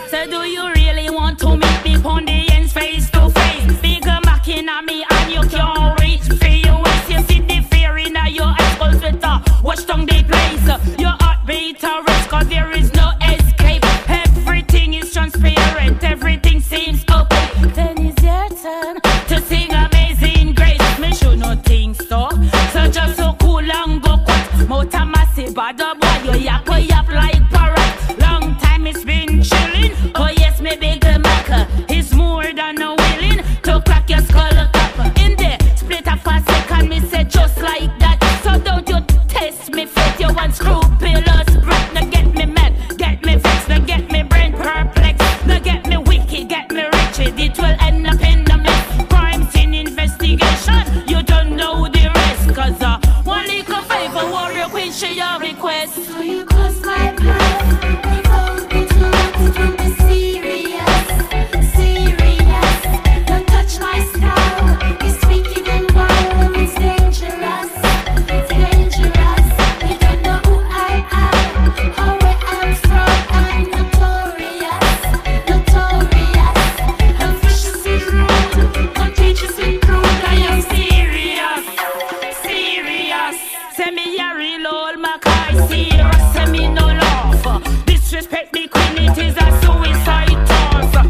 So do you really want to meet me on the ends face to face? Bigger mocking at me and you can't reach for your waist. You see the fear in your eyes, cause with watch down the place. Your heartbeat a risk, cause there is no escape. Everything is transparent, everything seems open. Then it's your turn to sing Amazing Grace. Me should not think so. So just so cool and go quick. Mouth a massive bad boy, you yap like parrot. Long time it's been chilling. Oh yes, me big Mac. It's more than a willing to crack your skull up. In there, split up for a second, me say just like that. So don't you test me fit, you unscrupulous brat. Now get me mad, get me vexed, now get me brain perplexed, now get me wicked, get me wretched. It will end up in the mess. Crime scene investigation, you don't know the rest. Cause one little favor, warrior queen, share your request. So you cross my path, you told me to not to be serious, serious. Don't touch my style, it's wicked and wild, it's dangerous, it's dangerous. You don't know who I am, or where I'm from. I'm notorious, notorious. I'm vicious and rude, contagious and crude. I am Serious, serious. Send me a real old Mackay. Serious, send me no love. Disrespect the queen, it is a suicide toss.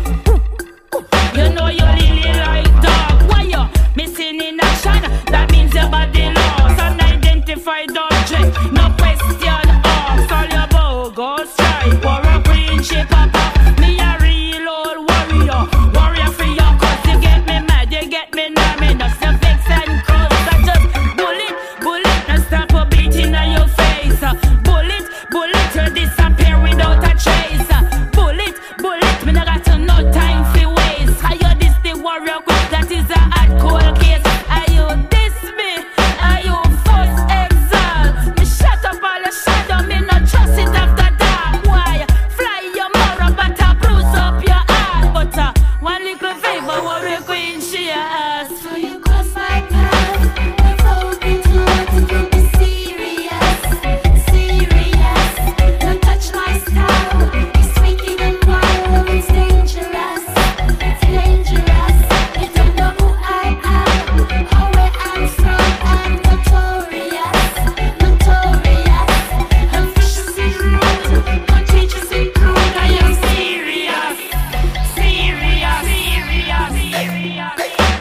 You know you really like dog. Why you missing in action? That means your body lost. Unidentified object, no question asked. All your bogus stripe or a green shape up. Me a real old warrior, warrior for your cause. You get me mad, you get me numbing. Your vex and cross. I just bullet, bullet, and stop a beating on your face. Bullet, bullet, you disappear without a trace. Bullet, bullet, me not got no time for waste. Are you this the warrior queen? That is a hard cold case. Are you this me? Are you first exalt? Me shut up all the shadow, me not trust it after dark. Why? Fly your mora, but I bruise up your heart. But one little favor, warrior queen, she asked. So you cross my path, you told me to not to be serious, serious. Don't touch my style, it's wicked and wild, it's dangerous, it's dangerous. You don't know who I am, or where I'm from. I'm notorious, notorious. I'm vicious and rude, contagious and crude. I am Serious, serious, serious, serious.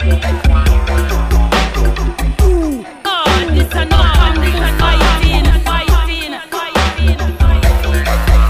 Oh, this a no fun, this a fighting, fighting, fighting, fighting.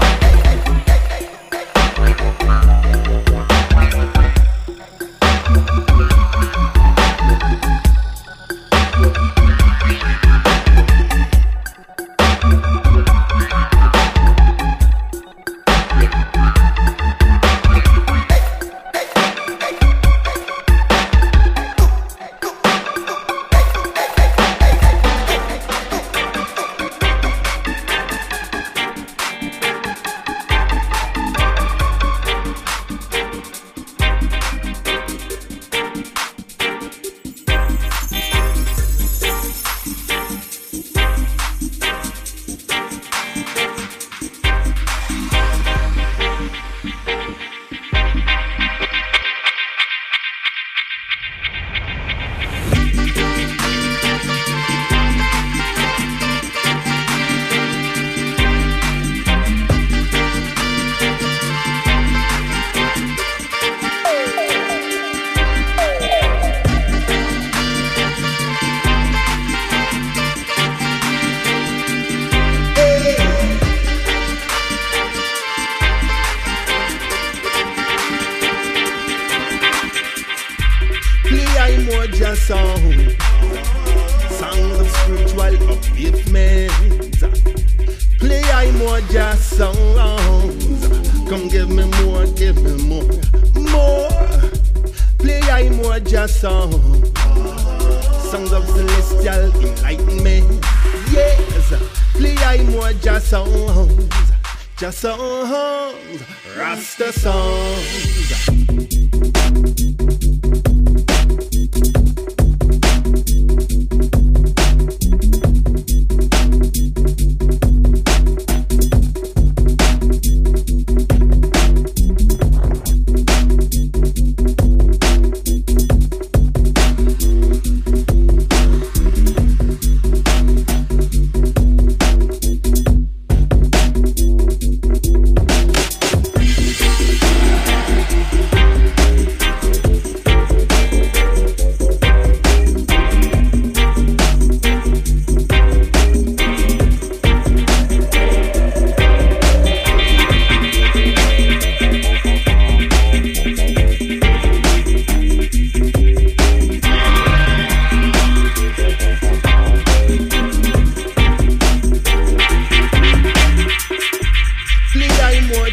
Imoja song, songs of spiritual upliftment. Play Imoja songs, come give me more, more. Play Imoja songs, songs of celestial enlightenment. Yes, play Imoja songs, just songs, Rasta songs.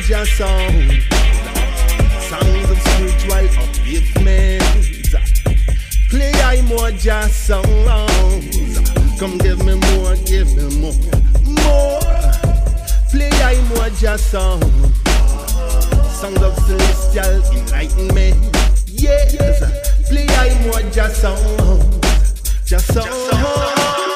Jah sound, songs of spiritual upliftment. Play I more Jah songs. Come give me more, more. Play I more Jah songs. Songs of celestial enlightenment. Yes, play I more Jah songs. Jah songs.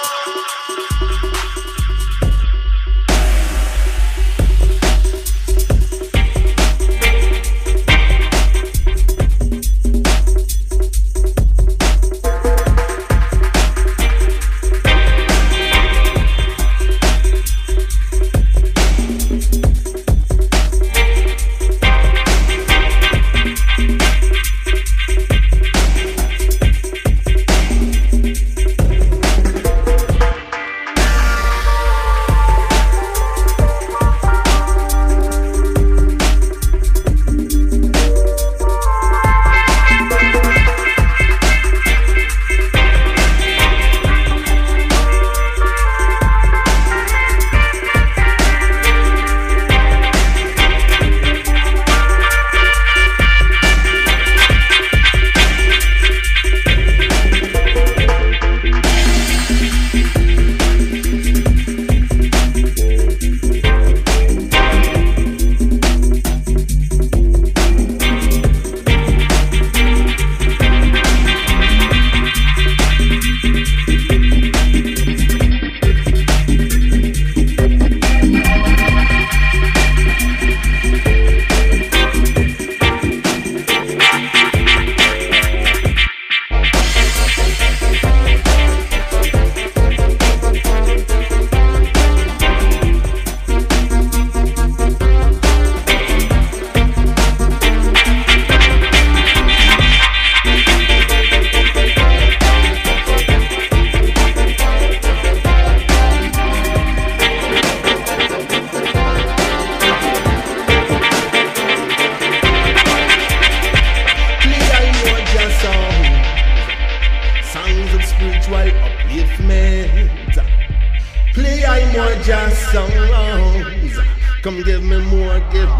Come give me more,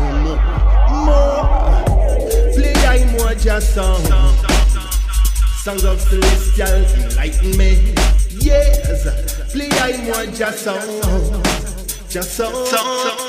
more. Play I more Jah songs, songs of celestial enlightenment. Yes, play I more Jah songs, Jah songs.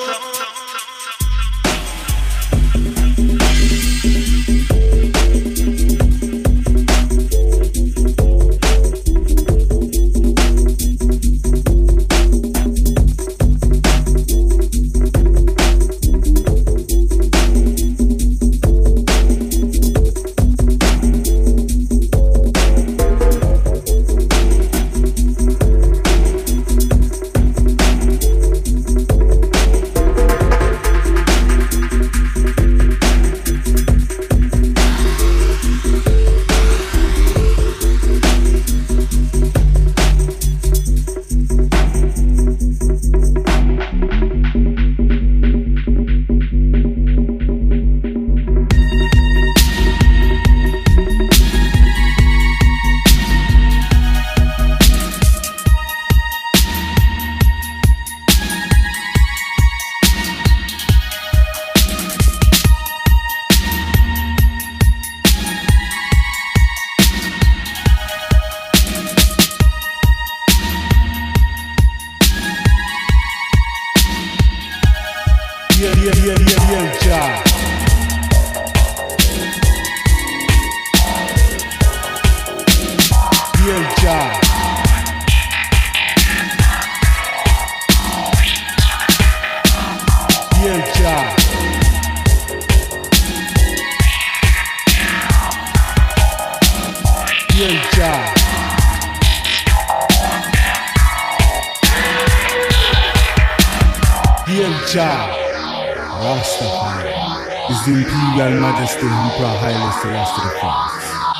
Rastafari is the Imperial Majesty Emperor Haile Selassie the First.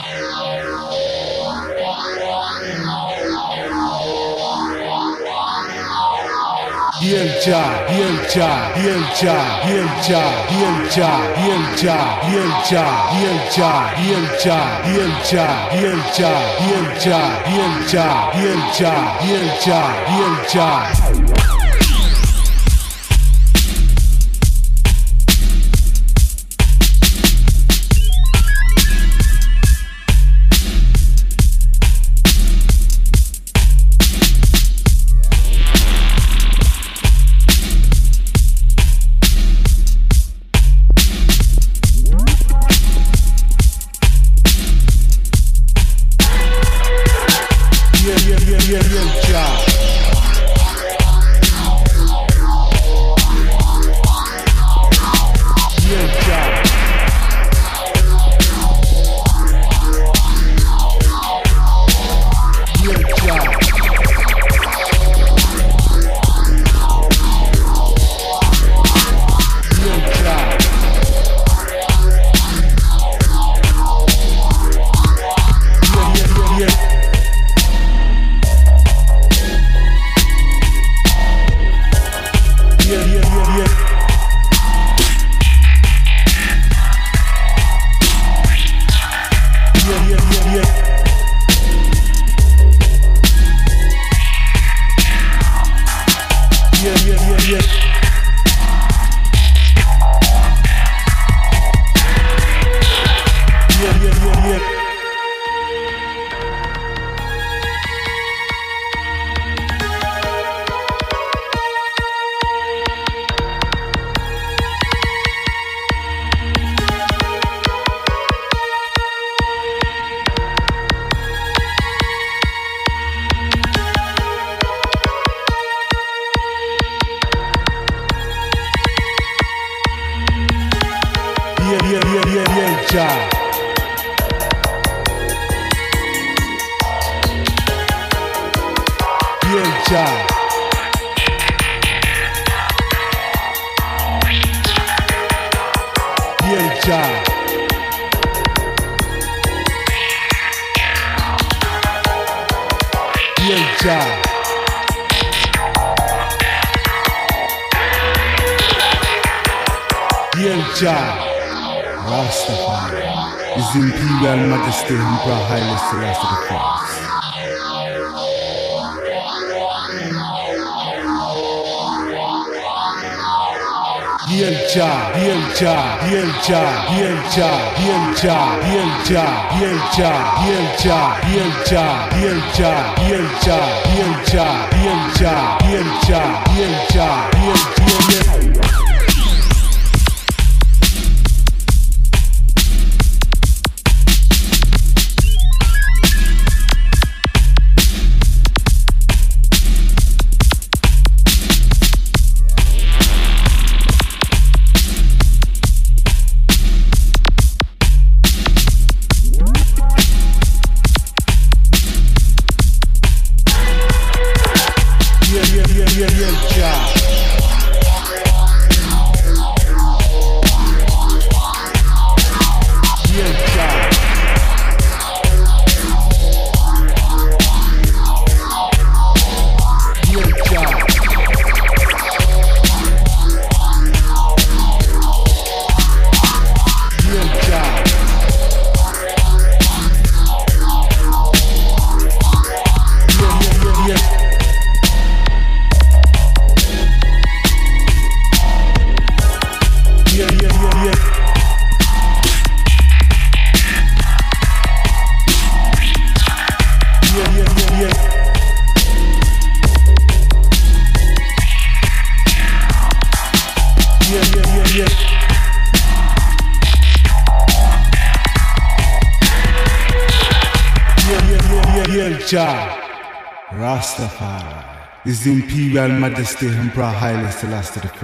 Hail Jah, Hail Jah, Hail Jah, Hail Jah, Hail Jah, Hail Jah, Hail Jah, Hail Jah, Hail Jah, Hail Jah, Hail Jah, Hail Jah, Hail Jah, Hail Jah, Hail Jah, Hail Jah. Rastafari, His Imperial Majesty Emperor Haile Selassie I. Hail Jah, Hail Jah, Hail Jah, Hail Jah, Hail Jah, Hail Jah, Hail Jah, Hail Jah, Hail Jah, Hail Jah, Hail Jah, Hail Jah, Hail Jah, Hail Jah, Hail Jah, Hail Jah. Rastafari, His Imperial Majesty Emperor Haile Selassie I.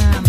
าม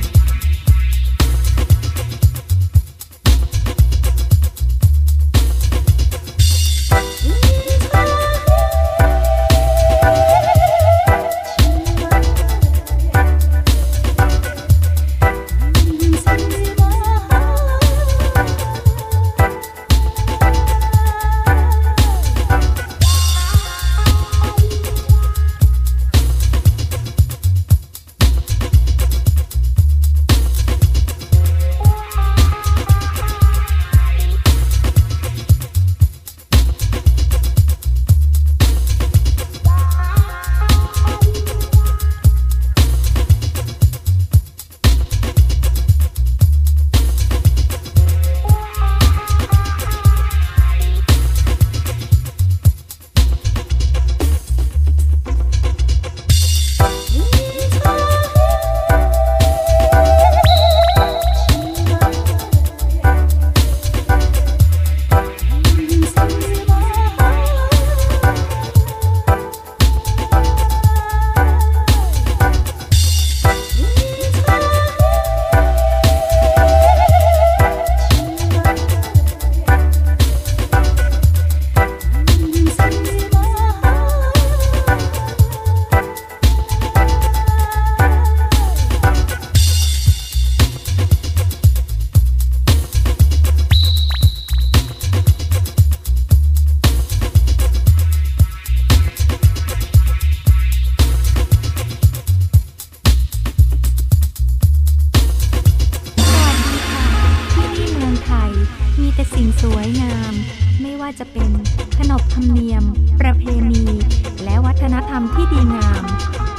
มีแต่สิ่งสวยงามไม่ว่าจะเป็นขนบธรรมเนียมประเพณีและวัฒนธรรมที่ดีงาม